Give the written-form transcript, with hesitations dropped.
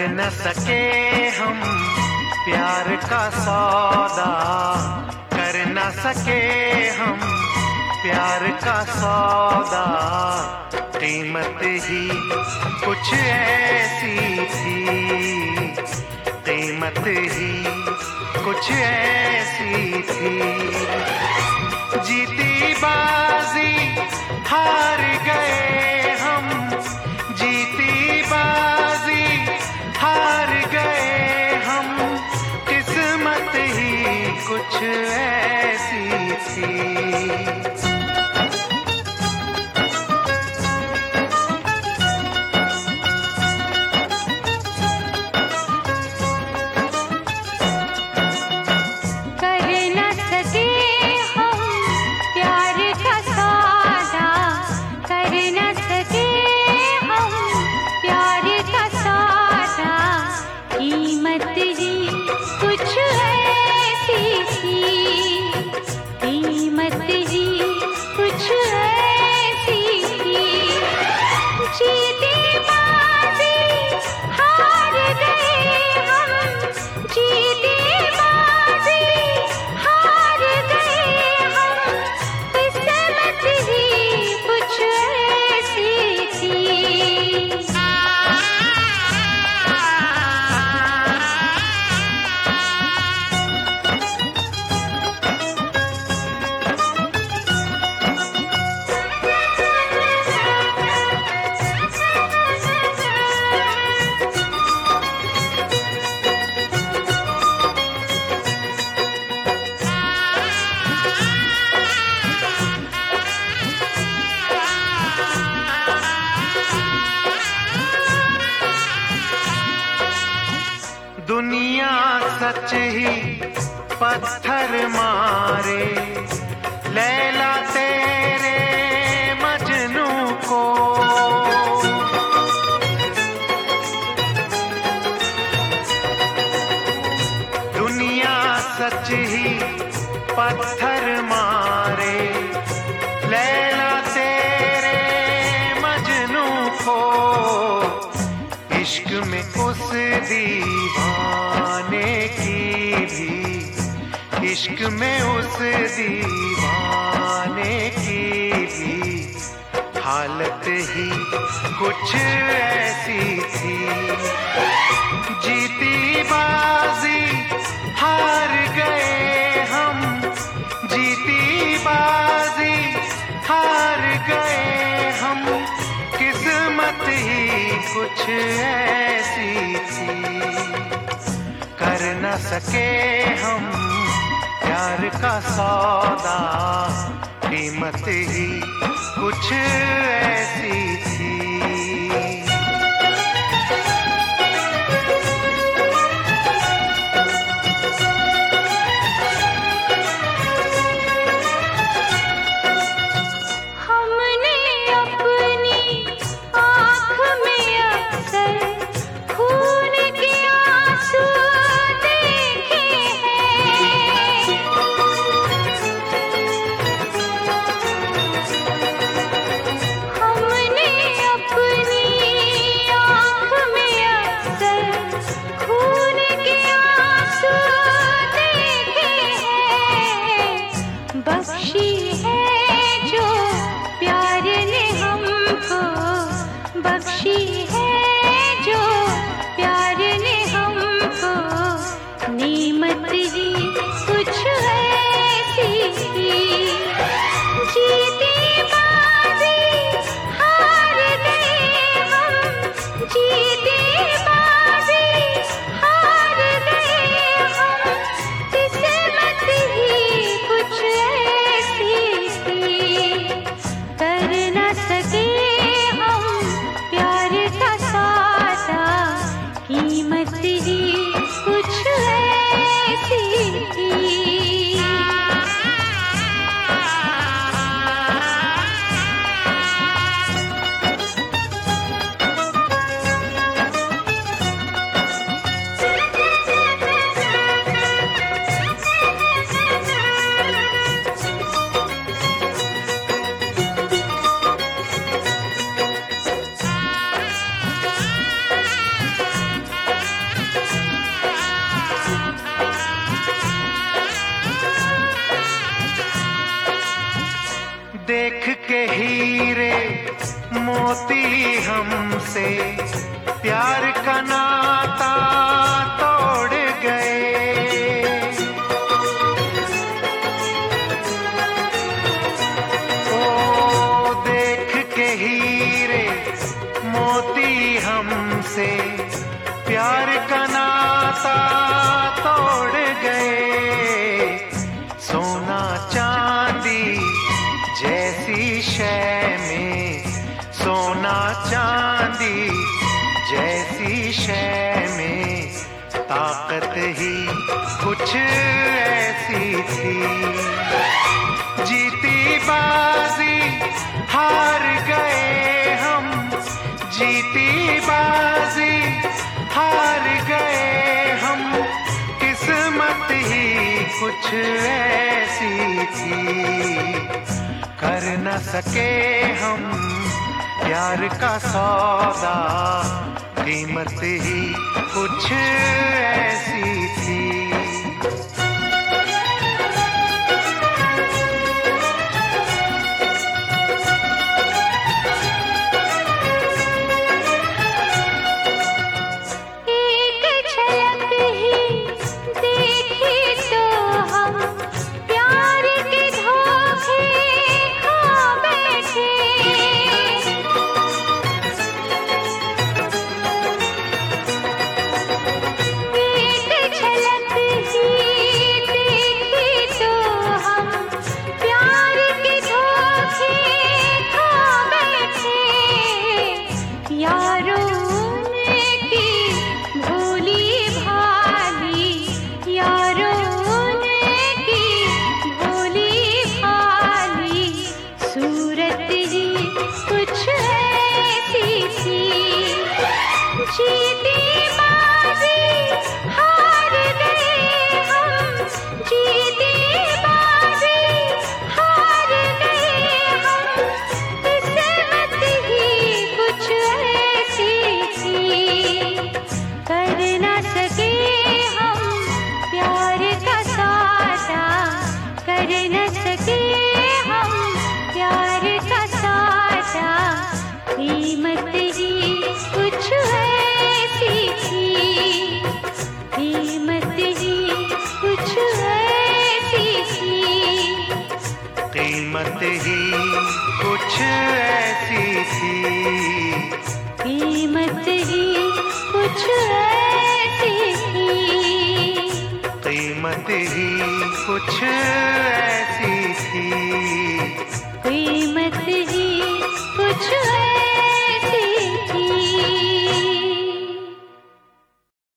न सके हम प्यार का सौदा, कर न सके हम प्यार का सौदा। कीमत ही कुछ ऐसी थी, कीमत ही कुछ ऐसी थी। जीती बाजी हार गए हम, जीती बाजी हार गए हम। किस्मत ही कुछ ऐसी थी। दुनिया सच ही पत्थर मारे, लैला तेरे मजनू को। दुनिया सच ही पत्थर मारे, लैला तेरे मजनू को। इश्क में उस दीवाने की भी, इश्क में उस दीवाने की भी हालत ही कुछ ऐसी थी। जीती बाजी हार गए हम, जीती बाजी हार गए हम। किस्मत ही कुछ ऐसी थी, कर न सके हम प्यार का सौदा। कीमत ही कुछ ऐसी थी। हमने हीरे मोती हमसे प्यार का नाता तोड़ गए। ओ देख के हीरे मोती हमसे प्यार का नाता तोड़ गए। सोना चांदी जैसी शय में, सोना चांदी जैसी शय में ताकत ही कुछ ऐसी थी। जीती बाजी हार गए हम, जीती बाजी हार गए हम। किस्मत ही कुछ ऐसी थी, कर न सके हम प्यार का सौदा। कीमत ही कुछ ऐसी थी। कीमत ही कुछ ऐसी थी, कीमत ही कुछ ऐसी थी, कीमत ही कुछ ऐसी थी, कीमत